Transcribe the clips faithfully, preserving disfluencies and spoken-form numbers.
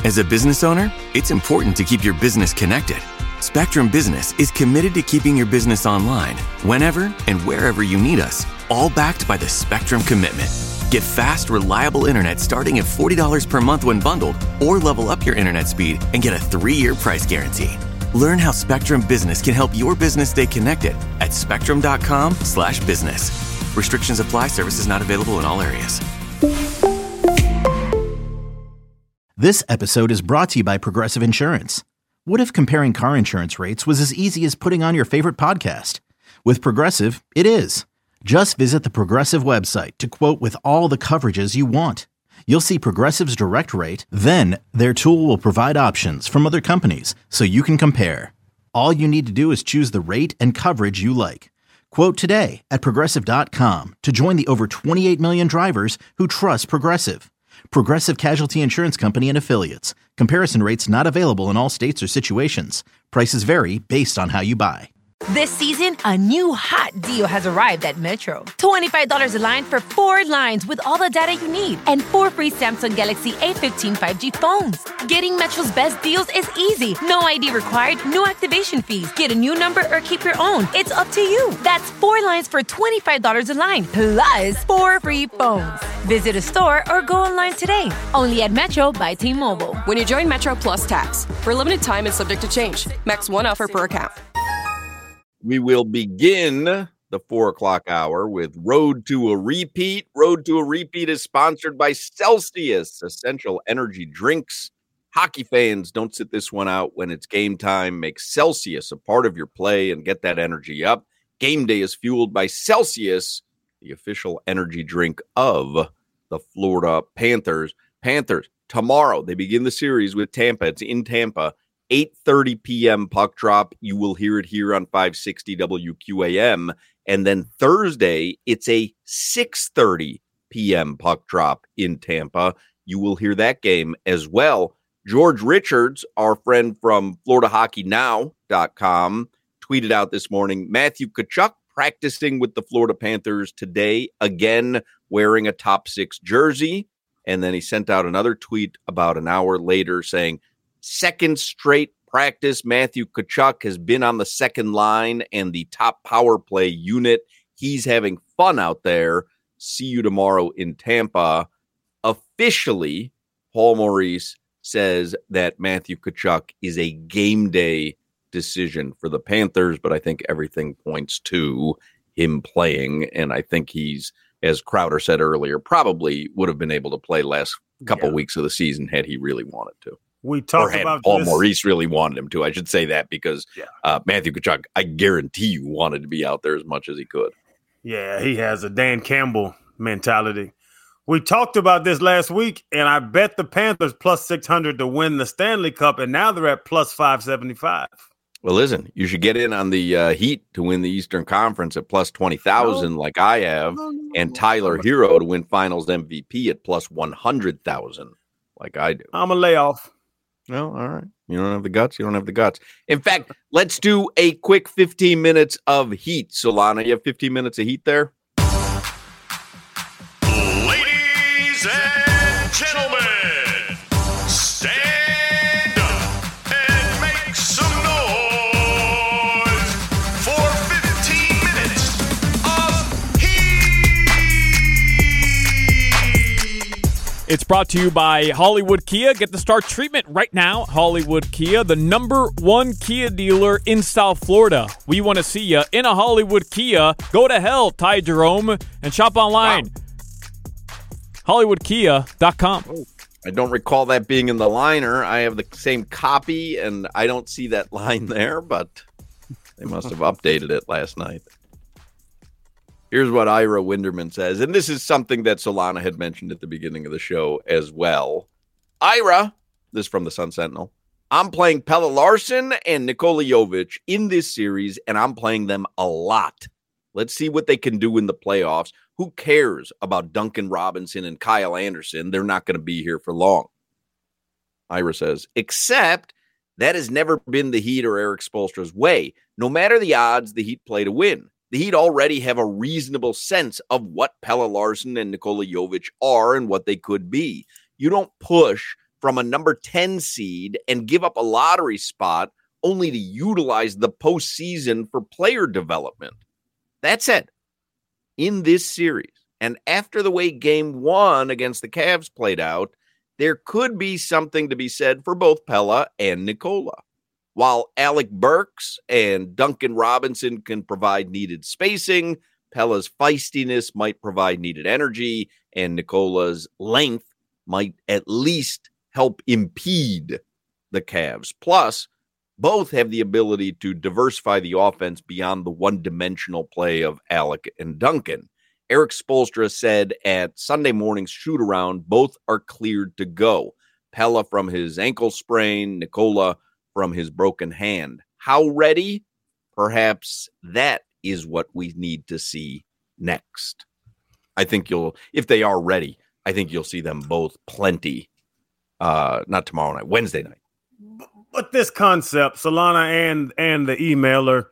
As a business owner, it's important to keep your business connected. Spectrum Business is committed to keeping your business online whenever and wherever you need us, all backed by the Spectrum Commitment. Get fast, reliable internet starting at forty dollars per month when bundled, or level up your internet speed and get a three-year price guarantee. Learn how Spectrum Business can help your business stay connected at spectrum.com slash business. Restrictions apply. Services not available in all areas. This episode is brought to you by Progressive Insurance. What if comparing car insurance rates was as easy as putting on your favorite podcast? With Progressive, it is. Just visit the Progressive website to quote with all the coverages you want. You'll see Progressive's direct rate, then their tool will provide options from other companies so you can compare. All you need to do is choose the rate and coverage you like. Quote today at progressive dot com to join the over twenty-eight million drivers who trust Progressive. Progressive Casualty Insurance Company and Affiliates. Comparison rates not available in all states or situations. Prices vary based on how you buy. This season, a new hot deal has arrived at Metro. twenty-five dollars a line for four lines with all the data you need and four free Samsung Galaxy A fifteen five G phones. Getting Metro's best deals is easy. No I D required, no activation fees. Get a new number or keep your own. It's up to you. That's four lines for twenty-five dollars a line, plus four free phones. Visit a store or go online today. Only at Metro by T-Mobile. When you join Metro Plus Tax, for a limited time and subject to change. Max one offer per account. We will begin the four o'clock hour with Road to a Repeat. Road to a Repeat is sponsored by Celsius, essential energy drinks. Hockey fans, don't sit this one out when it's game time. Make Celsius a part of your play and get that energy up. Game day is fueled by Celsius, the official energy drink of the Florida Panthers. Panthers, tomorrow, they begin the series with Tampa. It's in Tampa. eight thirty p.m. puck drop. You will hear it here on five sixty W Q A M. And then Thursday, it's a six thirty p.m. puck drop in Tampa. You will hear that game as well. George Richards, our friend from Florida Hockey Now dot com, tweeted out this morning, Matthew Tkachuk practicing with the Florida Panthers today, again wearing a top six jersey. And then he sent out another tweet about an hour later saying, second straight practice, Matthew Tkachuk has been on the second line and the top power play unit. He's having fun out there. See you tomorrow in Tampa. Officially, Paul Maurice says that Matthew Tkachuk is a game day decision for the Panthers, but I think everything points to him playing, and I think he's, as Crowder said earlier, probably would have been able to play last couple yeah. weeks of the season had he really wanted to. We talked or about Paul this. Maurice really wanted him to. I should say that because yeah. uh, Matthew Tkachuk, I guarantee you, wanted to be out there as much as he could. Yeah, he has a Dan Campbell mentality. We talked about this last week, and I bet the Panthers plus six hundred to win the Stanley Cup, and now they're at plus five seventy-five. Well, listen, you should get in on the uh, Heat to win the Eastern Conference at plus twenty thousand, no. like I have, no, no, and Tyler no. Hero to win Finals M V P at plus one hundred thousand, like I do. I'm a layoff. No, all right. You don't have the guts. You don't have the guts. In fact, let's do a quick fifteen minutes of Heat. Solana, you have fifteen minutes of Heat there? Ladies and gentlemen, stand up and make some noise for fifteen minutes of Heat. It's brought to you by Hollywood Kia. Get the start treatment right now. Hollywood Kia, the number one Kia dealer in South Florida. We want to see you in a Hollywood Kia. Go to hell, Ty Jerome, and shop online. Wow. Hollywood Kia dot com. Oh, I don't recall that being in the liner. I have the same copy, and I don't see that line there, but they must have updated it last night. Here's what Ira Winderman says, and this is something that Solana had mentioned at the beginning of the show as well. Ira, this is from the Sun Sentinel, I'm playing Pelle Larsson and Nikola Jovic in this series, and I'm playing them a lot. Let's see what they can do in the playoffs. Who cares about Duncan Robinson and Kyle Anderson? They're not going to be here for long. Ira says, except that has never been the Heat or Eric Spoelstra's way. No matter the odds, the Heat play to win. The Heat already have a reasonable sense of what Pelle Larsson and Nikola Jovic are and what they could be. You don't push from a number ten seed and give up a lottery spot only to utilize the postseason for player development. That said, in this series, and after the way game one against the Cavs played out, there could be something to be said for both Pelle and Nikola. While Alec Burks and Duncan Robinson can provide needed spacing, Pelle's feistiness might provide needed energy, and Nikola's length might at least help impede the Cavs. Plus, both have the ability to diversify the offense beyond the one-dimensional play of Alec and Duncan. Erik Spoelstra said at Sunday morning's shoot-around, both are cleared to go. Pelle from his ankle sprain, Nikola from his broken hand. How ready? Perhaps that is what we need to see next. I think you'll, if they are ready, I think you'll see them both plenty. Uh, not tomorrow night, Wednesday night. But this concept, Solana and and the emailer,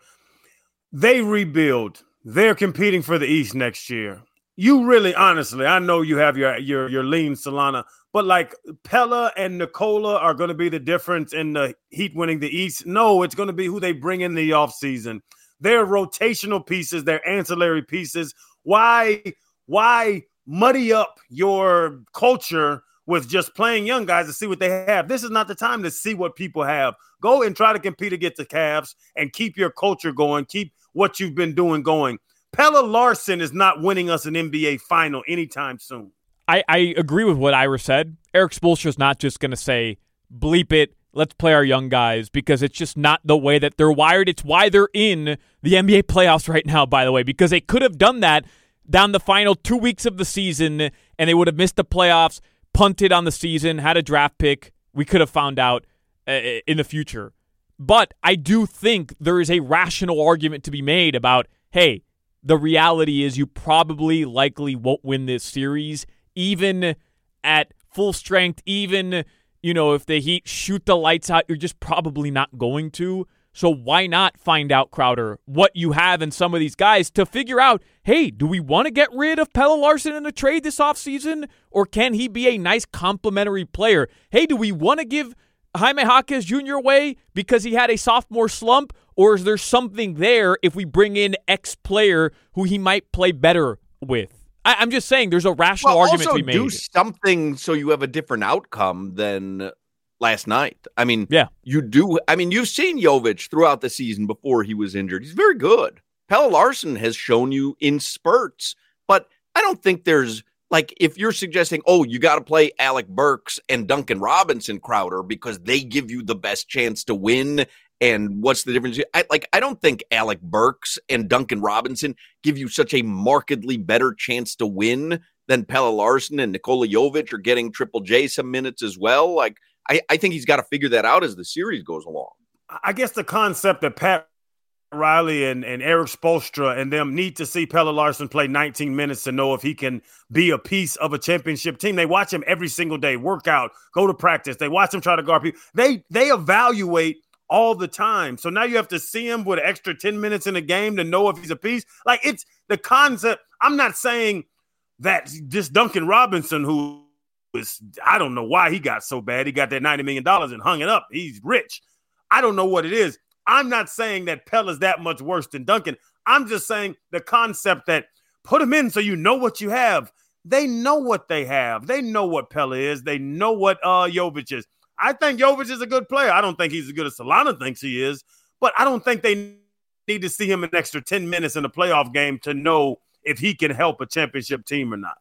they rebuild. They're competing for the East next year. You really, honestly, I know you have your your your lean, Solana, but like Pelle and Nikola are going to be the difference in the Heat winning the East. No, it's going to be who they bring in the offseason. They're rotational pieces. They're ancillary pieces. Why, why muddy up your culture with just playing young guys to see what they have? This is not the time to see what people have. Go and try to compete against the Cavs and keep your culture going. Keep what you've been doing going. Pelle Larsson is not winning us an N B A final anytime soon. I, I agree with what Ira said. Erik Spoelstra is not just going to say, bleep it, let's play our young guys, because it's just not the way that they're wired. It's why they're in the N B A playoffs right now, by the way, because they could have done that down the final two weeks of the season, and they would have missed the playoffs, punted on the season, had a draft pick. We could have found out uh, in the future. But I do think there is a rational argument to be made about, hey, the reality is you probably likely won't win this series, even at full strength, even, you know, if the Heat shoot the lights out, you're just probably not going to. So why not find out, Crowder, what you have in some of these guys to figure out, hey, do we want to get rid of Pelle Larsson in the trade this offseason, or can he be a nice complementary player? Hey, do we want to give Jaime Jaquez Junior away because he had a sophomore slump, or is there something there if we bring in X player who he might play better with? I, I'm just saying there's a rational well, argument to be made. Do something so you have a different outcome than last night. I mean, yeah, you do. I mean, you've seen Jovic throughout the season before he was injured. He's very good. Pelle Larsson has shown you in spurts, but I don't think there's, like, if you're suggesting, oh, you got to play Alec Burks and Duncan Robinson, Crowder, because they give you the best chance to win. And what's the difference? I, like, I don't think Alec Burks and Duncan Robinson give you such a markedly better chance to win than Pelle Larsson and Nikola Jovic are getting Triple J some minutes as well. Like, I, I think he's got to figure that out as the series goes along. I guess the concept that Pat Riley and, and Erik Spoelstra and them need to see Pelle Larsson play nineteen minutes to know if he can be a piece of a championship team. They watch him every single day, work out, go to practice. They watch him try to guard people. They, they evaluate all the time. So now you have to see him with an extra ten minutes in a game to know if he's a piece. Like, it's the concept. I'm not saying that this Duncan Robinson, who is, I don't know why he got so bad. He got that ninety million dollars and hung it up. He's rich. I don't know what it is. I'm not saying that Pelle is that much worse than Duncan. I'm just saying the concept that put him in so you know what you have. They know what they have. They know what Pelle is. They know what uh, Jovic is. I think Jovic is a good player. I don't think he's as good as Solana thinks he is, but I don't think they need to see him an extra ten minutes in a playoff game to know if he can help a championship team or not.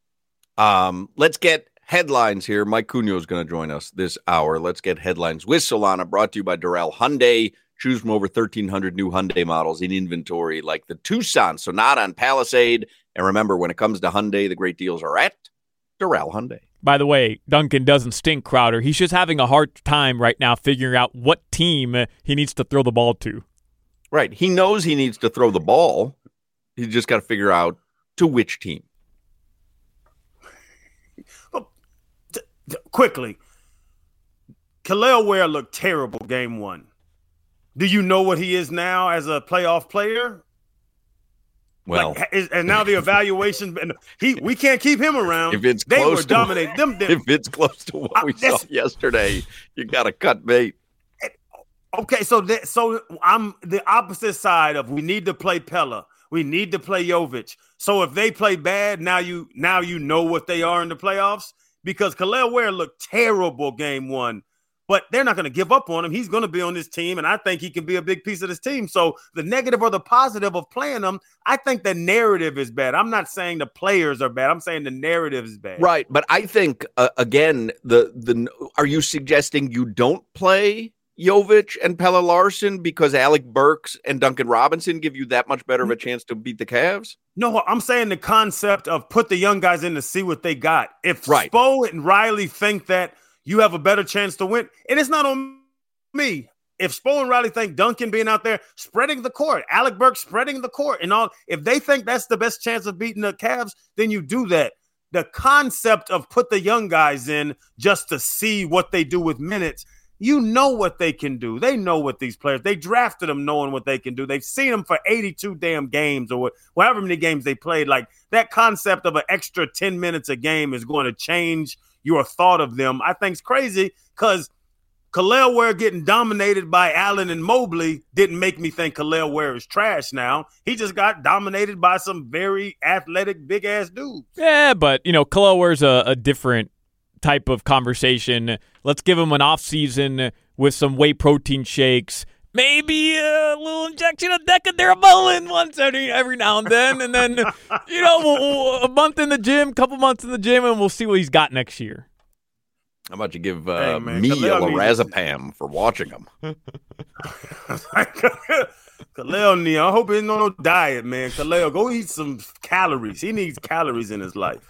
Um, let's get headlines here. Mike Cunio is going to join us this hour. Let's get headlines with Solana, brought to you by Doral Hyundai. Choose from over thirteen hundred new Hyundai models in inventory, like the Tucson, Sonata, and Palisade. And remember, when it comes to Hyundai, the great deals are at Doral Hyundai. By the way, Duncan doesn't stink, Crowder. He's just having a hard time right now figuring out what team he needs to throw the ball to. Right. He knows he needs to throw the ball. He's just got to figure out to which team. Well, t- t- quickly, Kel'el Ware looked terrible game one. Do you know what he is now as a playoff player? Well, like, is, and now the evaluation, and he we can't keep him around. If it's they close were to, dominating them. them if it's close to what we saw yesterday, you got to cut bait. Okay, so that, so I'm the opposite side of we need to play Pella. We need to play Jovic. So if they play bad, now you now you know what they are in the playoffs, because Kel'el Ware looked terrible game one. But they're not going to give up on him. He's going to be on this team, and I think he can be a big piece of this team. So the negative or the positive of playing him, I think the narrative is bad. I'm not saying the players are bad. I'm saying the narrative is bad. Right, but I think, uh, again, the the are you suggesting you don't play Jovic and Pelle Larsson because Alec Burks and Duncan Robinson give you that much better of a chance to beat the Cavs? No, I'm saying the concept of put the young guys in to see what they got. If right. Spo and Riley think that you have a better chance to win. And it's not on me. If Spo and Riley think Duncan being out there spreading the court, Alec Burks spreading the court and all, if they think that's the best chance of beating the Cavs, then you do that. The concept of put the young guys in just to see what they do with minutes, you know what they can do. They know what these players, they drafted them knowing what they can do. They've seen them for eighty-two damn games or however many games they played. Like that concept of an extra ten minutes a game is going to change your thought of them. I think it's crazy because Kel'el Ware getting dominated by Allen and Mobley didn't make me think Kel'el Ware is trash now. He just got dominated by some very athletic, big-ass dudes. Yeah, but, you know, Kel'el Ware's a, a different type of conversation. Let's give him an off-season with some whey protein shakes, maybe a little injection of Decadurabolin once every, every now and then, and then, you know, we'll, we'll, a month in the gym, a couple months in the gym, and we'll see what he's got next year. How about you give uh, hey, man, me a lorazepam for watching him? Kel'el, I hope he's on no diet, man. Kel'el, go eat some calories. He needs calories in his life.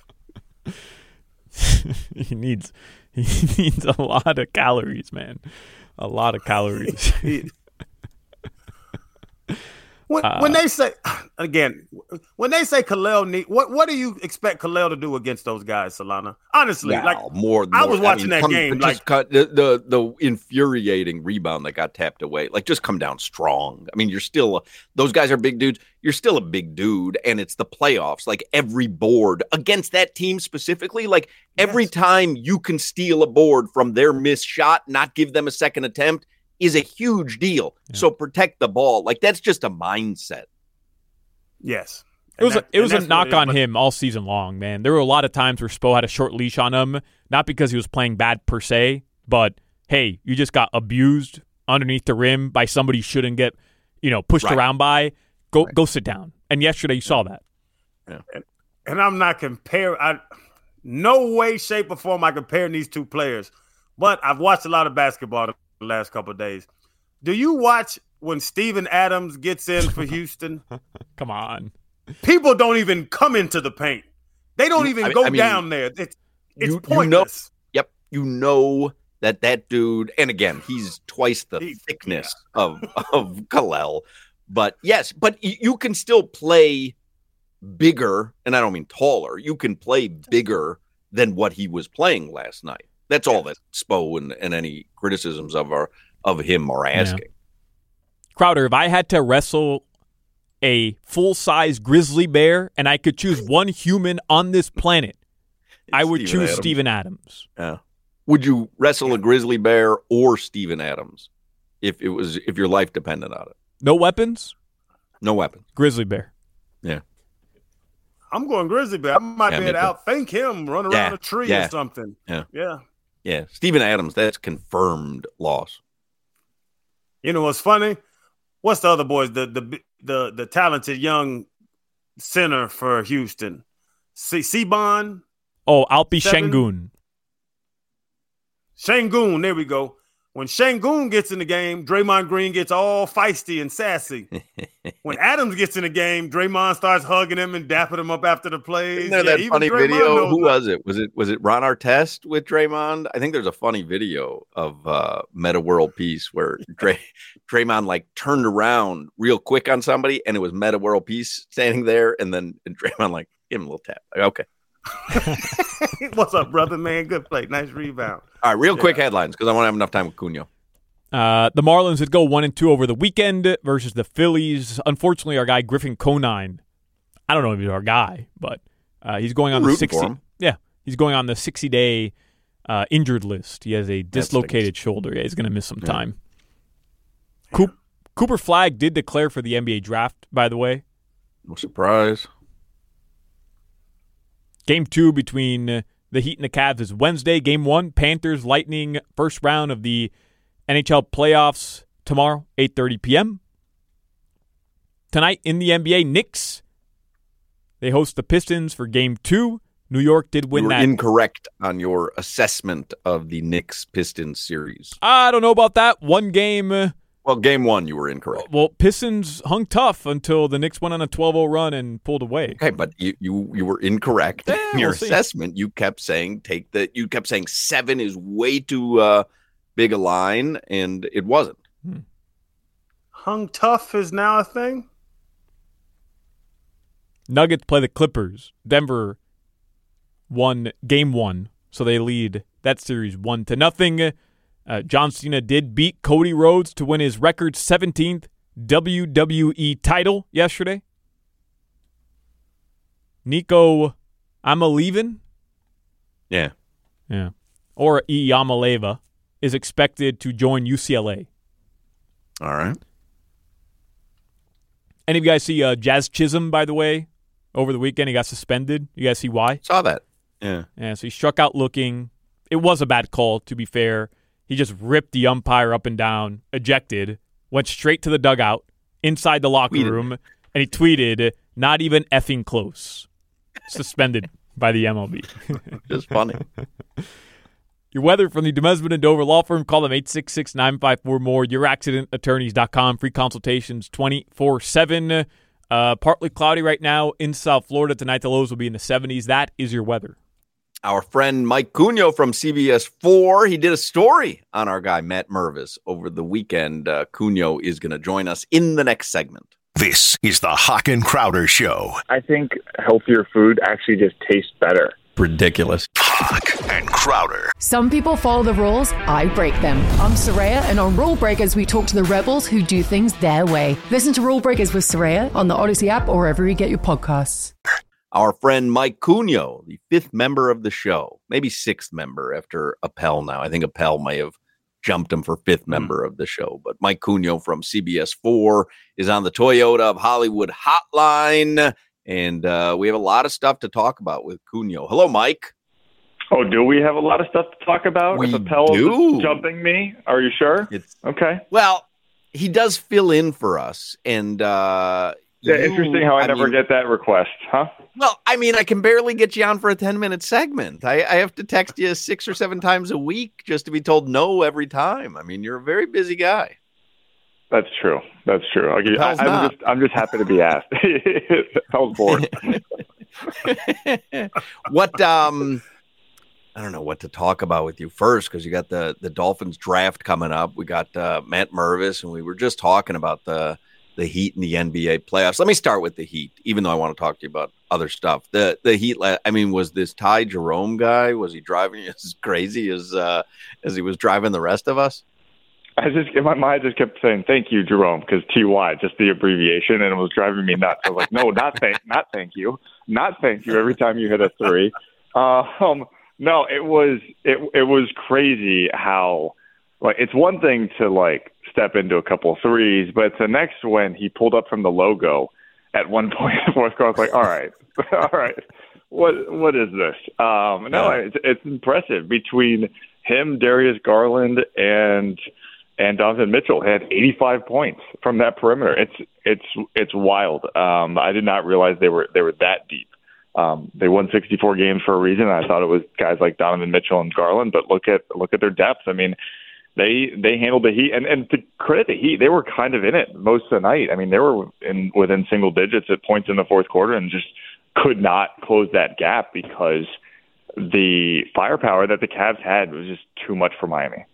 he needs he needs a lot of calories, man. A lot of calories. When, uh, when they say, again, when they say Kel'el need, what what do you expect Kel'el to do against those guys, Solana? Honestly, wow, like more, more. I was watching I mean, that come, game. Just like cut the, the the infuriating rebound that got tapped away. Like just come down strong. I mean, you're still a, those guys are big dudes. You're still a big dude, and it's the playoffs. Like every board against that team specifically, like every yes. time you can steal a board from their missed shot, not give them a second attempt, is a huge deal. Yeah. So protect the ball. Like that's just a mindset. Yes. It was that, a, it was a knock is, on but... him all season long, man. There were a lot of times where Spo had a short leash on him, not because he was playing bad per se, but hey, you just got abused underneath the rim by somebody you shouldn't get, you know, pushed right. around by. Go right. go sit down. And yesterday you saw that. Yeah. And, and I'm not comparing. I no way, shape, or form I comparing these two players. But I've watched a lot of basketball the last couple of days. Do you watch when Steven Adams gets in for Houston? Come on. People don't even come into the paint. They don't even I, go I mean, down there. It's, it's you, pointless. You know, yep. You know that that dude, and again, he's twice the he, thickness yeah. of, of Kel'el. But yes, but you can still play bigger, and I don't mean taller. You can play bigger than what he was playing last night. That's all that Spo and, and any criticisms of our of him are asking. Yeah. Crowder, if I had to wrestle a full-size grizzly bear and I could choose one human on this planet, I would Steven choose Adams. Steven Adams. Yeah. Would you wrestle a grizzly bear or Steven Adams if it was if your life depended on it? No weapons? No weapons. Grizzly bear. Yeah. I'm going grizzly bear. I might Yeah, be able to outthink him, run around Yeah, a tree yeah, or something. Yeah. Yeah. Yeah. Steven Adams, that's confirmed loss. You know what's funny? What's the other boys? The the the the talented young center for Houston, C- Sebon. Oh, Alpi Seven. Şengün. Şengün, there we go. When Şengün gets in the game, Draymond Green gets all feisty and sassy. When Adams gets in the game, Draymond starts hugging him and dapping him up after the plays. Isn't there Yeah, that even funny Draymond video? knows Who that. was it? Was it was it Ron Artest with Draymond? I think there's a funny video of uh, Meta World Peace where Dray, Draymond like turned around real quick on somebody, and it was Meta World Peace standing there, and then and Draymond like give him a little tap. Like, okay. What's up, brother, man? Good play. Nice rebound. All right, real Yeah. quick headlines because I want to have enough time with Cunha. Uh, the Marlins would go one and two over the weekend versus the Phillies. Unfortunately, our guy Griffin Conine I don't know if he's our guy, but uh, he's going on the sixty. Yeah, he's going on the sixty-day uh, injured list. He has a dislocated shoulder. Yeah, he's going to miss some yeah. time. Yeah. Coop, Cooper Flagg did declare for the N B A draft, by the way. No surprise. Game two between uh, the Heat and the Cavs is Wednesday. Game one, Panthers, Lightning, first round of the N H L playoffs tomorrow, eight thirty p.m. Tonight in the N B A, Knicks, they host the Pistons for game two. New York did win you were that. Incorrect on your assessment of the Knicks-Pistons series. I don't know about that. One game. Uh, well, game one, you were incorrect. Well, Pistons hung tough until the Knicks went on a twelve oh run and pulled away. Okay, but you you, you were incorrect yeah, in your we'll assessment. You kept saying take the. You kept saying seven is way too uh, big a line, and it wasn't. Hmm. Hung tough is now a thing. Nuggets play the Clippers. Denver won game one, so they lead that series one to nothing. Uh, John Cena did beat Cody Rhodes to win his record seventeenth W W E title yesterday. Nico Amalevin, yeah, yeah, or Iyamaleva is expected to join U C L A. All right. Any of you guys see uh, Jazz Chisholm, by the way, over the weekend? He got suspended. You guys see why? Saw that. Yeah. Yeah, so he struck out looking. It was a bad call, to be fair. He just ripped the umpire up and down, ejected, went straight to the dugout, inside the locker tweeted. room, and he tweeted, "Not even effing close." Suspended by the M L B. Just funny. Your weather from the Demesman and Dover Law Firm. Call them eight six six, nine five four, M O R E, your accident attorneys dot com. Free consultations twenty-four seven. Uh, partly cloudy right now in South Florida. Tonight the lows will be in the seventies. That is your weather. Our friend Mike Cunio from C B S four, he did a story on our guy Matt Mervis over the weekend. Uh, Cunio is going to join us in the next segment. This is the Hawk and Crowder Show. I think healthier food actually just tastes better. Ridiculous. Hawk and Crowder. Some people follow the rules, I break them. I'm Soraya, and on Rule Breakers, we talk to the rebels who do things their way. Listen to Rule Breakers with Soraya on the Odyssey app or wherever you get your podcasts. Our friend Mike Cunio, the fifth member of the show, maybe sixth member after Appel now. I think Appel may have jumped him for fifth member of the show. But Mike Cunio from C B S four is on the Toyota of Hollywood hotline. And uh, we have a lot of stuff to talk about with Cunio. Hello, Mike. Oh, do we have a lot of stuff to talk about? We if Appel do. Is jumping me? Are you sure? It's, okay. Well, he does fill in for us. And uh, yeah, you, interesting how I, I never mean, get that request, huh? Well, I mean, I can barely get you on for a ten-minute segment. I, I have to text you six or seven times a week just to be told no every time. I mean, you're a very busy guy. That's true. That's true. Okay, I, I'm just I'm just happy to be asked. I was bored. What um I don't know what to talk about with you first because you got the the Dolphins draft coming up. We got uh, Matt Mervis, and we were just talking about the the Heat in the N B A playoffs. Let me start with the Heat, even though I want to talk to you about other stuff. The the Heat. I mean, was this Ty Jerome guy? Was he driving as crazy as uh, as he was driving the rest of us? I just in my mind just kept saying thank you, Jerome, because T Y, just the abbreviation, and it was driving me nuts. I was like, no, not thank, not thank you, not thank you. Every time you hit a three, uh, um, no, it was it it was crazy how like it's one thing to like step into a couple of threes, but it's the next when he pulled up from the logo at one point in the fourth quarter. I was like, all right, all right, what what is this? Um, no, it's, it's impressive between him, Darius Garland, and And Donovan Mitchell had eighty-five points from that perimeter. It's it's it's wild. Um, I did not realize they were they were that deep. Um, they won sixty-four games for a reason. I thought it was guys like Donovan Mitchell and Garland, but look at look at their depth. I mean, they they handled the Heat, and, and to credit the Heat, they were kind of in it most of the night. I mean, they were in within single digits at points in the fourth quarter, and just could not close that gap because the firepower that the Cavs had was just too much for Miami.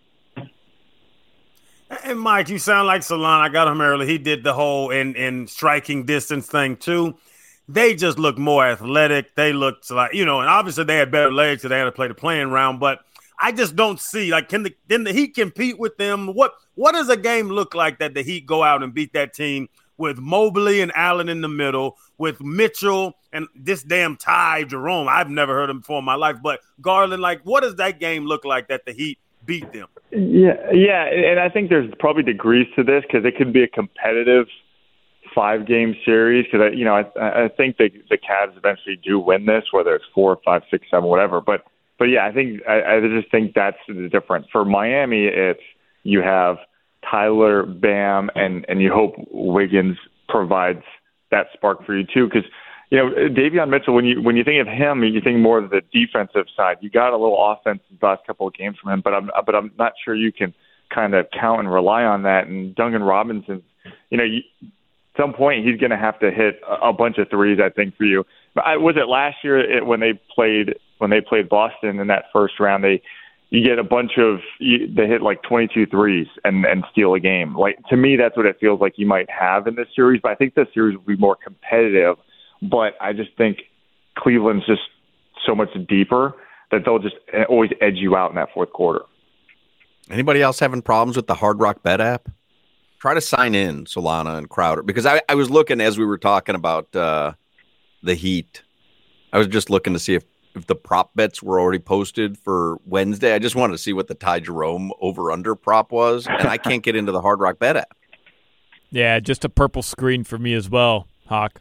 And Mike, you sound like Salon. I got him early. He did the whole in, in striking distance thing too. They just look more athletic. They looked like, you know, and obviously they had better legs, so they had to play the playing round. But I just don't see, like, can the can the Heat compete with them? What what does a game look like that the Heat go out and beat that team with Mobley and Allen in the middle, with Mitchell and this damn Ty Jerome. I've never heard him before in my life, but Garland, like, what does that game look like that the Heat beat them? Yeah, yeah, and I think there's probably degrees to this because it could be a competitive five-game series because, you know, I, I think the, the Cavs eventually do win this, whether it's four, five, six, seven, whatever. But, but yeah, I think I, I just think that's the difference. For Miami, it's you have Tyler, Bam, and, and you hope Wiggins provides that spark for you too because, you know, Davion Mitchell, when you when you think of him, you think more of the defensive side. You got a little offense the last couple of games from him, but I'm but I'm not sure you can kind of count and rely on that. And Duncan Robinson, you know, you, at some point he's going to have to hit a, a bunch of threes, I think, for you. But I, was it last year it, when they played when they played Boston in that first round? They you get a bunch of you, they hit like twenty-two threes and and steal a game. Like to me, that's what it feels like you might have in this series. But I think this series will be more competitive. But I just think Cleveland's just so much deeper that they'll just always edge you out in that fourth quarter. Anybody else having problems with the Hard Rock Bet app? Try to sign in, Solana and Crowder, because I, I was looking as we were talking about uh, the Heat. I was just looking to see if, if the prop bets were already posted for Wednesday. I just wanted to see what the Ty Jerome over-under prop was, and I can't get into the Hard Rock Bet app. Yeah, just a purple screen for me as well, Hawk.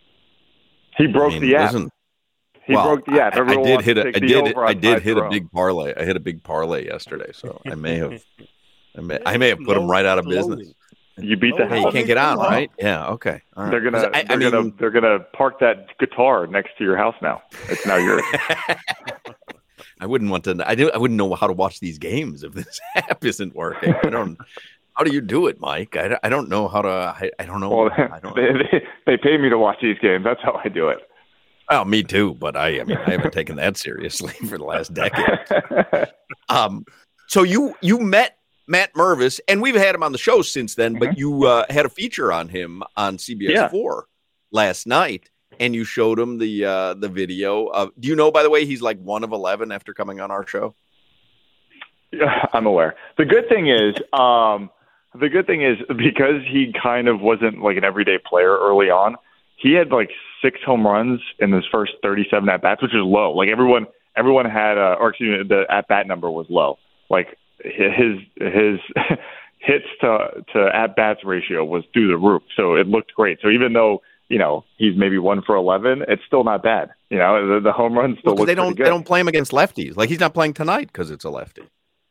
He broke I mean, the app. He well, broke the app. I, I did hit a, I did, I did hit Jerome. a big parlay. I hit a big parlay yesterday, so I may have, I may, I may have put him right out of business. You beat the. Hey, you can't get on, right? Yeah. Okay. All right. They're gonna. I, they're I mean, gonna. They're gonna park that guitar next to your house now. It's now yours. I wouldn't want to. I do. I wouldn't know how to watch these games if this app isn't working. I don't. How do you do it, Mike? I, I don't know how to. I, I don't know. Well, I don't they, they they pay me to watch these games. That's how I do it. Oh, me too. But I, I mean, I haven't taken that seriously for the last decade. Um. So you you met Matt Mervis, and we've had him on the show since then. But you uh, had a feature on him on C B S four yeah. last night, and you showed him the uh, the video. Of, do you know, by the way, he's like one of eleven after coming on our show? Yeah, I'm aware. The good thing is, um, the good thing is because he kind of wasn't like an everyday player early on. He had like six home runs in his first thirty-seven at bats, which is low. Like everyone, everyone had, uh, or excuse me, the at bat number was low. Like his his hits to to at bats ratio was through the roof. So it looked great. So even though you know he's maybe one for eleven, it's still not bad. You know the, the home runs still well, look they don't pretty good. They don't play him against lefties. Like he's not playing tonight because it's a lefty.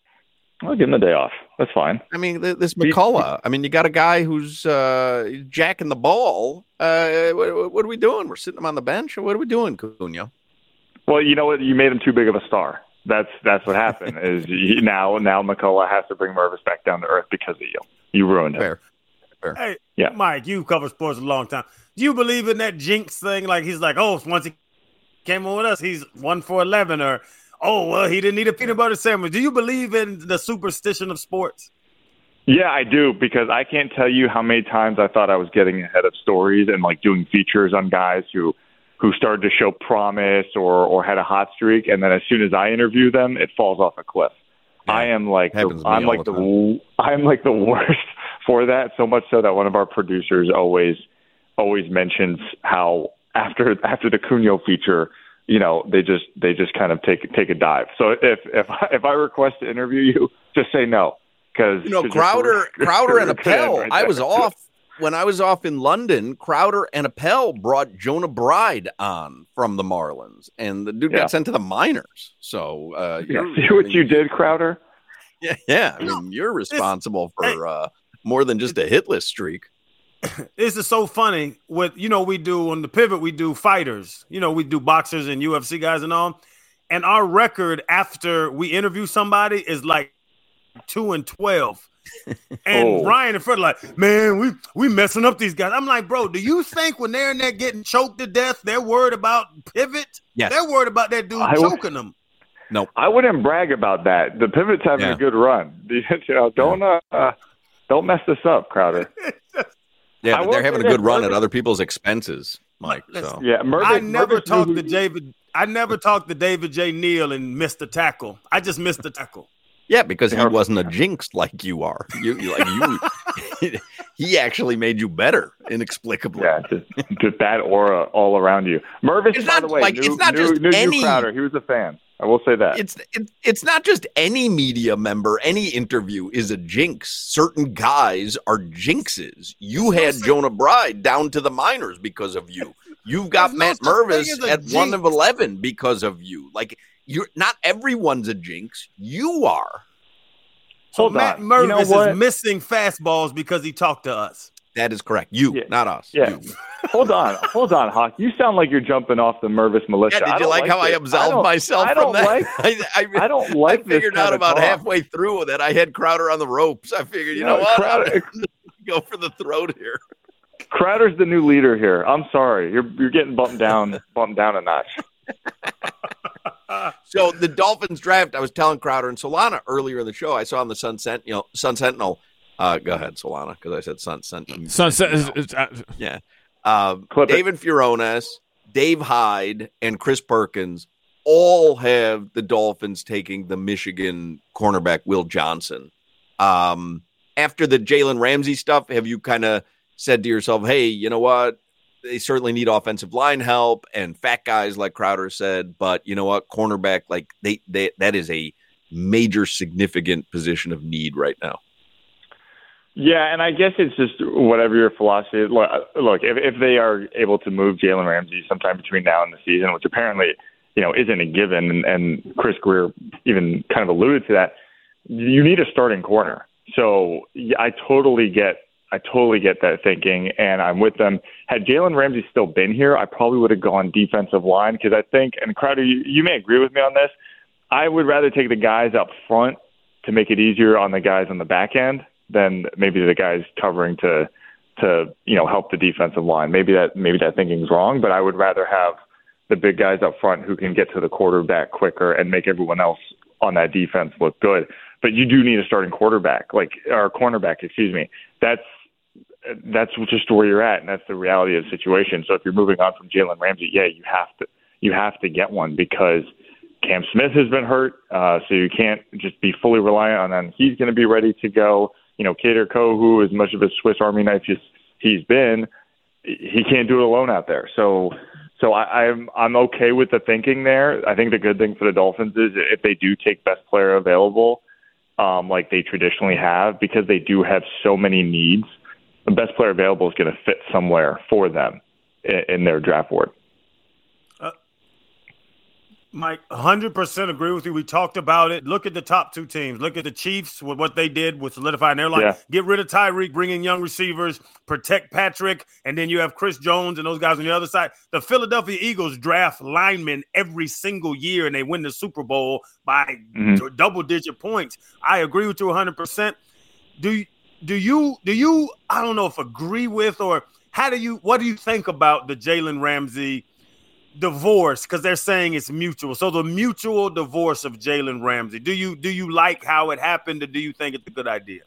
I'll give him the day off. That's fine. I mean, this McCullough. I mean, you got a guy who's uh, jacking the ball. Uh, what, what are we doing? We're sitting him on the bench, or what are we doing, Cunha? Well, you know what? You made him too big of a star. That's that's what happened. Is you, now now McCullough has to bring Mervis back down to earth because of you. You ruined him. Fair. Fair. Hey, yeah, Mike, you've covered sports a long time. Do you believe in that jinx thing? Like he's like, oh, once he came on with us, he's one for eleven, or oh, well, he didn't eat a peanut butter sandwich. Do you believe in the superstition of sports? Yeah, I do, because I can't tell you how many times I thought I was getting ahead of stories and like doing features on guys who who started to show promise or or had a hot streak, and then as soon as I interview them, it falls off a cliff. Yeah, I am like the, I'm like the, the I'm like the worst for that. So much so that one of our producers always always mentions how after after the Cunha feature, you know, they just they just kind of take take a dive. So if if I, if I request to interview you, just say no, because you know Crowder Crowder and Appel. Right I was off when I was off in London. Crowder and Appel brought Jonah Bride on from the Marlins, and the dude yeah. got sent to the minors. So uh, yeah. see what you did, Crowder. Yeah, yeah. I mean, you're responsible for uh, more than just a hitless streak. This is so funny. With you know, we do on the pivot, we do fighters. You know, we do boxers and U F C guys and all. And our record after we interview somebody is like two and twelve. And oh. Ryan in front of like, man, we we messing up these guys. I'm like, bro, do you think when they're in there getting choked to death, they're worried about pivot? Yes. They're worried about that dude I choking them. No, I wouldn't brag about that. The pivot's having yeah. a good run. You know, don't uh, uh, don't mess this up, Crowder. Yeah, but they're having a good run Mervis, at other people's expenses, Mike. So yeah, Mervis, I never Mervis talked to David. I never talked to David J. Neal and missed the tackle. I just missed the tackle. Yeah, because he wasn't a jinx like you are. You, you like you. he actually made you better inexplicably. Yeah, just, just that aura all around you. Mervis, it's by not the way, like knew, it's not knew, just knew any Crowder. He was a fan. I will say that. It's it, it's not just any media member, any interview is a jinx. Certain guys are jinxes. You had Jonah Bride down to the minors because of you. You've got Matt Mervis at one of eleven because of you. Like you're not everyone's a jinx. You are. So Hold Matt on. Mervis You know what? is missing fastballs because he talked to us. That is correct. You, Yeah. not us. Yeah. You. hold on, hold on, Hawk. You sound like you're jumping off the Mervis militia. Yeah, did I you don't like, how this. I absolved I myself I from don't that? Like, I, I, I don't like I figured this out kind of about talk. halfway through that I had Crowder on the ropes. I figured, you No, know what? Crowder- Go for the throat here. Crowder's the new leader here. I'm sorry, you're you're getting bumped down, bumped down a notch. So the Dolphins draft, I was telling Crowder and Solana earlier in the show, I saw on the Sun Sentinel, Sun Sentinel. Uh, go ahead, Solana, because I said Sun Sentinel. Sunset is, is, uh, Yeah. Um, Clip it. David Furones, Dave Hyde, and Chris Perkins all have the Dolphins taking the Michigan cornerback Will Johnson. Um, after the Jalen Ramsey stuff, have you kind of said to yourself, hey, you know what? They certainly need offensive line help and fat guys like Crowder said, but you know what? Cornerback, like they, they that is a major significant position of need right now. Yeah, and I guess it's just whatever your philosophy is. Look, look if, if they are able to move Jalen Ramsey sometime between now and the season, which apparently, you know, isn't a given, and, and Chris Greer even kind of alluded to that, you need a starting corner. So yeah, I totally get I totally get that thinking, and I'm with them. Had Jalen Ramsey still been here, I probably would have gone defensive line because I think, and Crowder, you, you may agree with me on this, I would rather take the guys up front to make it easier on the guys on the back end than maybe the guys covering to, to you know, help the defensive line. Maybe that maybe that thinking is wrong, but I would rather have the big guys up front who can get to the quarterback quicker and make everyone else on that defense look good. But you do need a starting quarterback, like or cornerback, excuse me. That's that's just where you're at, and that's the reality of the situation. So if you're moving on from Jalen Ramsey, yeah, you have to you have to get one because Cam Smith has been hurt, uh, so you can't just be fully reliant on him. He's going to be ready to go. You know, Kader Kohu, as much of a Swiss Army knife as he's been, he can't do it alone out there. So, so I, I'm I'm okay with the thinking there. I think the good thing for the Dolphins is if they do take best player available, um, like they traditionally have, because they do have so many needs, the best player available is going to fit somewhere for them in, in their draft board. Mike, one hundred percent agree with you. We talked about it. Look at the top two teams. Look at the Chiefs with what they did with solidifying their line. Yeah. Get rid of Tyreek, bring in young receivers, protect Patrick, and then you have Chris Jones and those guys on the other side. The Philadelphia Eagles draft linemen every single year, and they win the Super Bowl by Mm-hmm. double-digit points. I agree with you one hundred percent. Do, do you, do you, I don't know if agree with or how do you, what do you think about the Jalen Ramsey divorce, because they're saying it's mutual. So the mutual divorce of Jalen Ramsey. Do you do you like how it happened, or do you think it's a good idea?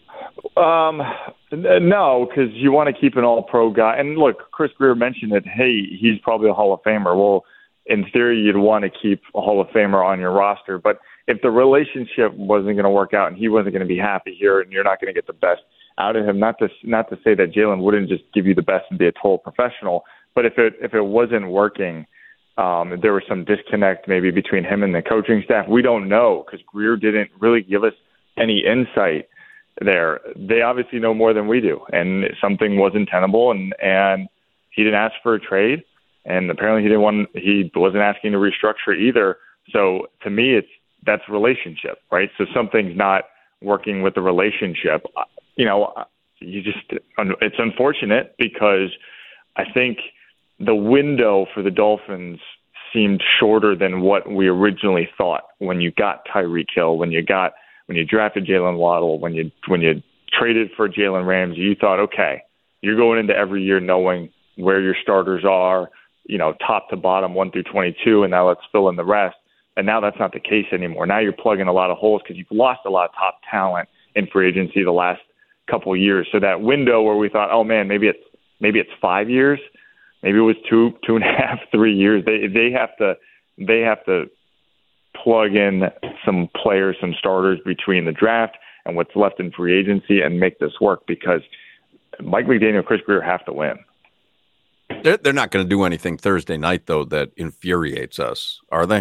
Um, no, because you want to keep an all-pro guy. And look, Chris Greer mentioned that, hey, he's probably a Hall of Famer. Well, in theory, you'd want to keep a Hall of Famer on your roster. But if the relationship wasn't going to work out and he wasn't going to be happy here and you're not going to get the best out of him, not to not to say that Jalen wouldn't just give you the best and be a total professional, but if it if it wasn't working, um, there was some disconnect maybe between him and the coaching staff. We don't know because Greer didn't really give us any insight there. They obviously know more than we do, and something wasn't tenable, and, and he didn't ask for a trade, and apparently he didn't want he wasn't asking to restructure either. So to me, it's that's relationship, right? So something's not working with the relationship. You know, you just it's unfortunate because I think the window for the Dolphins seemed shorter than what we originally thought when you got Tyreek Hill, when you got when you drafted Jalen Waddle, when you when you traded for Jalen Ramsey. You thought, okay, you're going into every year knowing where your starters are, you know, top to bottom, one through twenty-two, and now let's fill in the rest. And now that's not the case anymore. Now you're plugging a lot of holes because you've lost a lot of top talent in free agency the last couple of years. So that window where we thought, oh man, maybe it's maybe it's five years. Maybe it was two, two and a half, three years. They they have to they have to plug in some players, some starters between the draft and what's left in free agency and make this work, because Mike McDaniel, Chris Grier have to win. They're, they're not going to do anything Thursday night, though, that infuriates us, are they?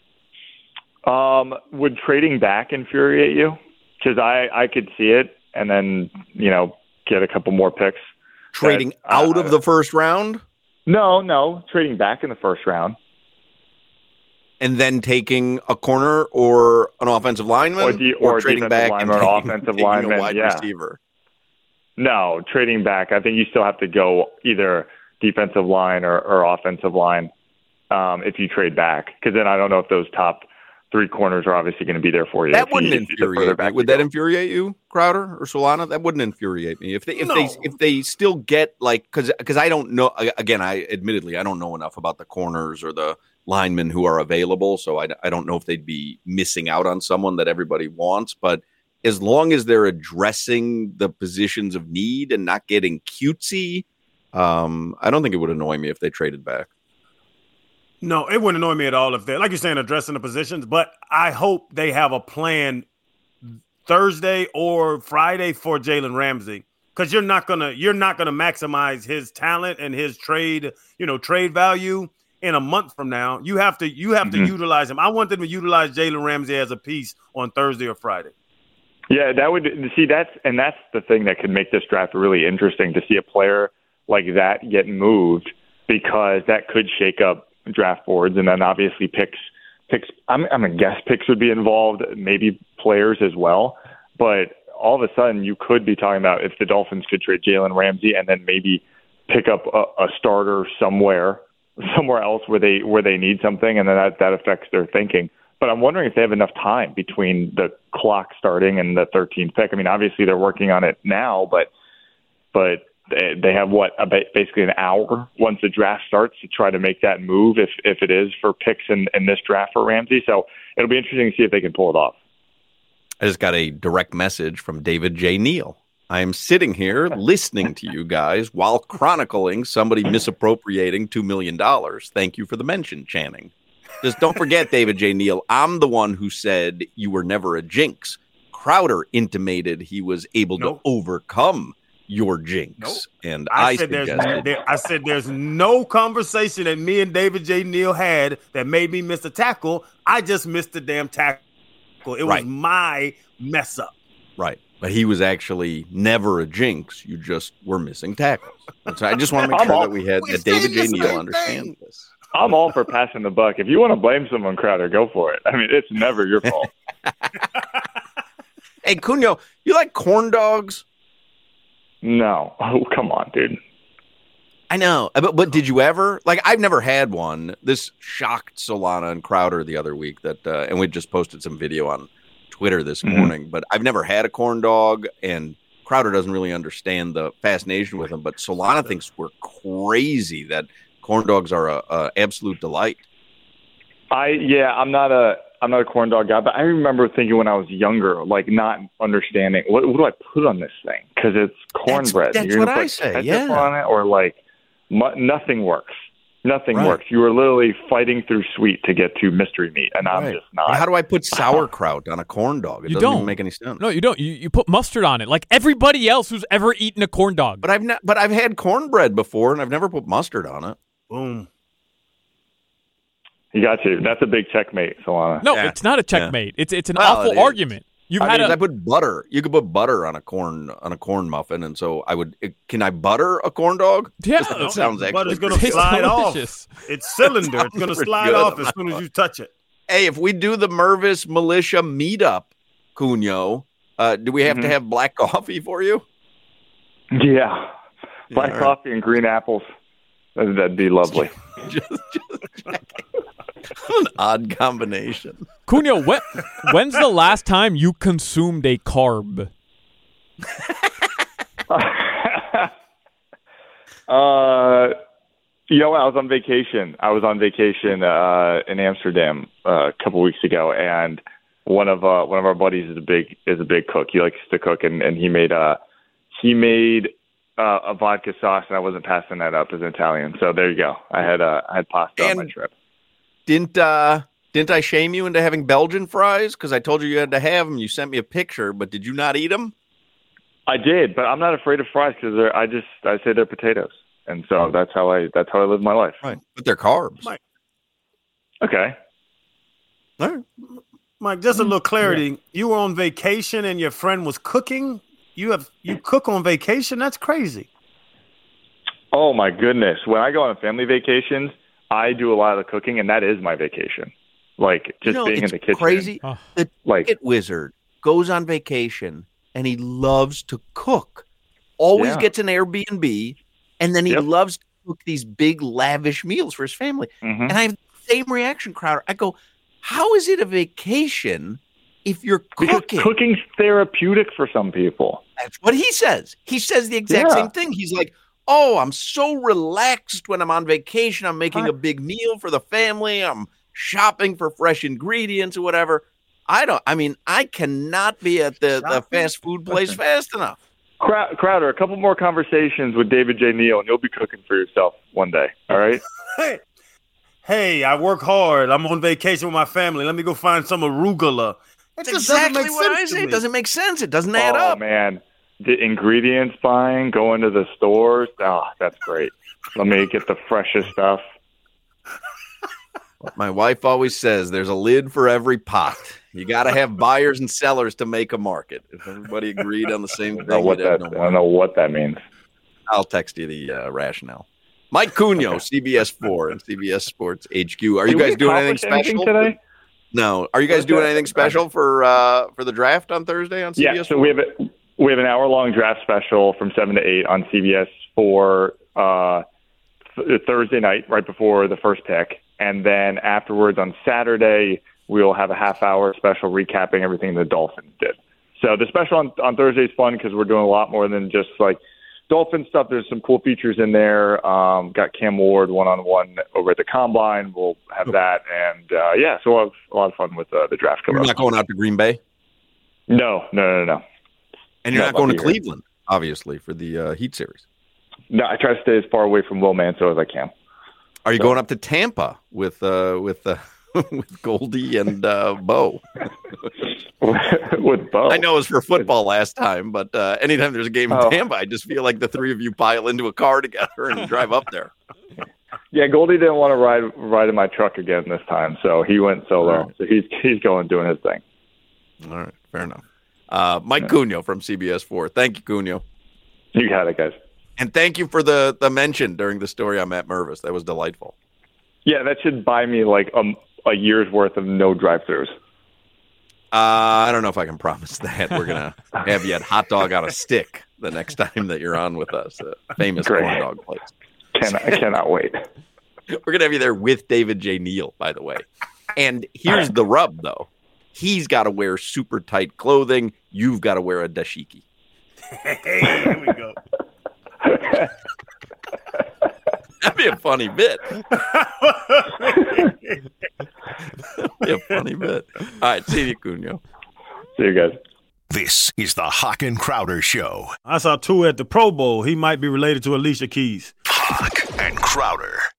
Um, would trading back infuriate you? Because I, I could see it, and then, you know, get a couple more picks. Trading that, out uh, of the first round? No, no, trading back in the first round. And then taking a corner or an offensive lineman? Or, the, or, or trading back and or taking, offensive taking lineman, a wide yeah. receiver? No, trading back. I think you still have to go either defensive line or, or offensive line um, if you trade back, because then I don't know if those top three corners are obviously going to be there for you. That wouldn't you, infuriate me. Would that infuriate you, Crowder or Solana? That wouldn't infuriate me if they if no. they if they still get like because because I don't know. Again, I admittedly I don't know enough about the corners or the linemen who are available, so I, I don't know if they'd be missing out on someone that everybody wants. But as long as they're addressing the positions of need and not getting cutesy, um, I don't think it would annoy me if they traded back. No, it wouldn't annoy me at all if they're, like you're saying, addressing the positions. But I hope they have a plan Thursday or Friday for Jalen Ramsey, because you're not gonna you're not gonna maximize his talent and his trade, you know, trade value in a month from now. You have to you have mm-hmm. to utilize him. I want them to utilize Jalen Ramsey as a piece on Thursday or Friday. Yeah, that would see that's and that's the thing that could make this draft really interesting, to see a player like that get moved, because that could shake up draft boards, and then obviously picks picks I'm I'm a guess picks would be involved, maybe players as well. But all of a sudden you could be talking about if the Dolphins could trade Jalen Ramsey and then maybe pick up a, a starter somewhere somewhere else where they where they need something, and then that, that affects their thinking. But I'm wondering if they have enough time between the clock starting and the thirteenth pick. I mean, obviously they're working on it now, but but they, they have what about basically an hour once the draft starts to try to make that move if if it is for picks in, in this draft for Ramsey. So it'll be interesting to see if they can pull it off. I just got a direct message from David J. Neal. I am sitting here listening to you guys while chronicling somebody misappropriating two million dollars. Thank you for the mention, Channing. Just don't forget, David J. Neal, I'm the one who said you were never a jinx. Crowder intimated he was able nope. to overcome your jinx. Nope. And I, I said suggested... there's there, I said there's no conversation that me and David J. Neal had that made me miss a tackle. I just missed the damn tackle. It right. was my mess up. Right. But he was actually never a jinx. You just were missing tackles. So I just want to make sure all, that we had that David J. Neal understands this. I'm all for passing the buck. If you want to blame someone, Crowder, go for it. I mean, it's never your fault. Hey, Cunio, you like corn dogs? No. Oh, come on, dude. I know. But, but did you ever? Like, I've never had one. This shocked Solana and Crowder the other week, that, uh, and we just posted some video on Twitter this mm-hmm. morning. But I've never had a corn dog, and Crowder doesn't really understand the fascination with them. But Solana thinks we're crazy that corn dogs are a, a absolute delight. I yeah, I'm not a I'm not a corn dog guy, but I remember thinking when I was younger, like not understanding what, what do I put on this thing, because it's cornbread. That's, that's You're what I put say. Yeah, on it, or like mu- nothing works. Nothing right. works. You were literally fighting through sweet to get to mystery meat, and right. I'm just not. How do I put sauerkraut on a corn dog? It you doesn't don't even make any sense. No, you don't. You you put mustard on it, like everybody else who's ever eaten a corn dog. But I've not. But I've had cornbread before, and I've never put mustard on it. Boom. You got to. That's a big checkmate, Solana. No, yeah. it's not a checkmate. Yeah. It's it's an well, awful it argument. You've I had mean, a... I put butter. You could put butter on a corn on a corn muffin, and so I would. It, can I butter a corn dog? Yeah, that no, sounds actually. Butter's going to slide delicious. off. It's cylinder. It's going to slide good. off as soon as you touch it. Hey, if we do the Mervis Militia meetup, Cunio, uh, do we have mm-hmm. to have black coffee for you? Yeah, black yeah, coffee right. and green apples. That'd, that'd be lovely. just, just checking. An odd combination. Cunio, when, when's the last time you consumed a carb? uh, you know, I was on vacation. I was on vacation uh, in Amsterdam uh, a couple weeks ago, and one of uh, one of our buddies is a big is a big cook. He likes to cook, and, and he made uh, he made uh, a vodka sauce, and I wasn't passing that up as an Italian. So there you go. I had uh, I had pasta and- on my trip. Didn't uh, Didn't I shame you into having Belgian fries? Because I told you you had to have them. You sent me a picture, but did you not eat them? I did, but I'm not afraid of fries because I just I say they're potatoes, and so that's how I that's how I live my life. Right, but they're carbs. Mike. Okay. All right. Mike, just a little clarity. Yeah. You were on vacation and your friend was cooking. You have you cook on vacation? That's crazy. Oh my goodness! When I go on family vacations, I do a lot of the cooking, and that is my vacation. Like just you know, being in the kitchen. Crazy. Oh. The like Ticket Wizard goes on vacation and he loves to cook. Always yeah. gets an Airbnb, and then he yep. loves to cook these big lavish meals for his family. Mm-hmm. And I have the same reaction, Crowder. I go, how is it a vacation if you're cooking? Because cooking's therapeutic for some people. That's what he says. He says the exact yeah. same thing. He's like, oh, I'm so relaxed when I'm on vacation. I'm making right. a big meal for the family. I'm shopping for fresh ingredients or whatever. I don't, I mean, I cannot be at the, the fast food place fast enough. Crowder, a couple more conversations with David J. Neal, and you'll be cooking for yourself one day. All right? Hey, hey, I work hard. I'm on vacation with my family. Let me go find some arugula. That's exactly what I say. It doesn't make sense. It doesn't add oh, up. Oh, man. The ingredients buying, going to the stores. Oh, that's great. Let me get the freshest stuff. My wife always says there's a lid for every pot. You got to have buyers and sellers to make a market. If everybody agreed on the same thing, I don't know what, that, no I don't know what that means. I'll text you the uh, rationale. Mike Cugno, okay. C B S four and C B S Sports H Q. Are Did you guys doing anything special anything today? No. Are you guys doing anything special for uh, for the draft on Thursday on C B S? Yeah, so we have a, we have an hour long draft special from seven to eight on C B S four uh, th- Thursday night, right before the first pick. And then afterwards on Saturday, we'll have a half-hour special recapping everything the Dolphins did. So the special on, on Thursday is fun because we're doing a lot more than just like Dolphin stuff. There's some cool features in there. Um, got Cam Ward one-on-one over at the Combine. We'll have that. And, uh, yeah, so we'll have a lot of fun with uh, the draft. You're not going out to Green Bay? No, no, no, no. And you're not, not going to here. Cleveland, obviously, for the uh, Heat series? No, I try to stay as far away from Will Manso as I can. Are you so. going up to Tampa with uh, with uh, with Goldie and uh, Bo? With Bo? I know it was for football last time, but uh, anytime there's a game in oh. Tampa, I just feel like the three of you pile into a car together and drive up there. Yeah, Goldie didn't want to ride ride in my truck again this time, so he went solo. Right. So he's he's going doing his thing. All right, fair enough. Uh, Mike yeah. Cugno from C B S four. Thank you, Cugno. You got it, guys. And thank you for the, the mention during the story on Matt Mervis. That was delightful. Yeah, that should buy me like a, a year's worth of no drive-thrus. Uh, I don't know if I can promise that. We're going to have you at Hot Dog on a Stick the next time that you're on with us. A famous Great. corn dog place. Can, I cannot wait. We're going to have you there with David J. Neal, by the way. And here's the rub, though. He's got to wear super tight clothing. You've got to wear a dashiki. Hey, here we go. That'd be a funny bit. That'd be a funny bit. All right, see you, Cugno. See you guys. This is the Hawk and Crowder Show. I saw Tua at the Pro Bowl. He might be related to Alicia Keys. Hawk and Crowder.